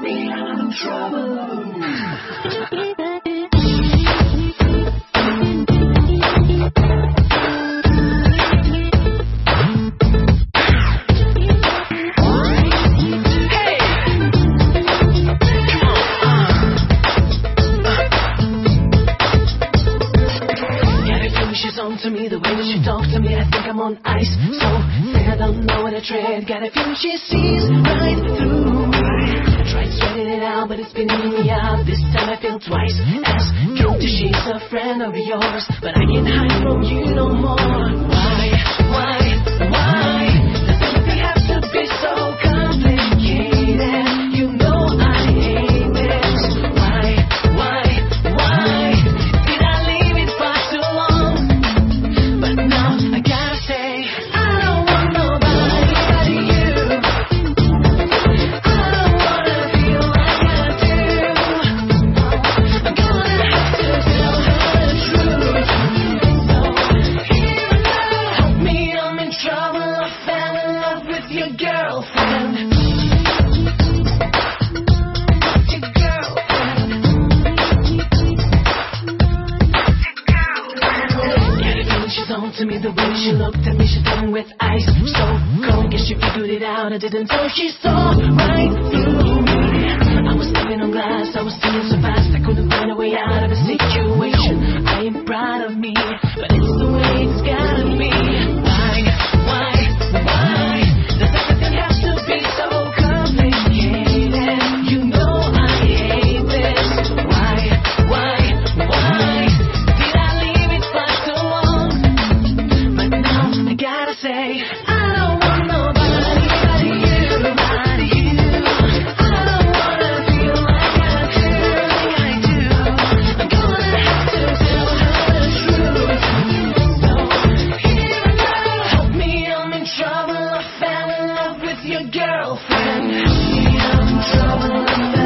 me, I'm in trouble. To me, the way that she talks to me, I think I'm on ice. So I don't know what I tread. Got a feeling she sees right through me. I tried sweating it out, but it's been eating me out. This time I feel twice as guilty. She's a friend of yours, but I can't hide from you no more. Why does everything have to be so complicated? You know I hate this. Why did I leave it for too long? But now I gotta say, I don't want nobody but you. I don't wanna feel like I do. I'm gonna have to tell her the truth. So here now, help me, I'm in trouble. I fell in love with your girlfriend. She's on to me, the way she looked at me, she's done with ice. So cold, guess she figured it out. I didn't know she saw right through me. I was living on glass, I was stealing so fast, I couldn't find a way out of the situation. I ain't proud of me, but it's the way it's gotta be. Why does everything have to be so complicated? You know I hate this. Why did I leave it for so long? But now I gotta say, I don't want nobody but you. I don't wanna feel like I do. I'm gonna have to tell her the truth. So here now, help me, I'm in trouble. I fell in love with your girlfriend. I'm in trouble.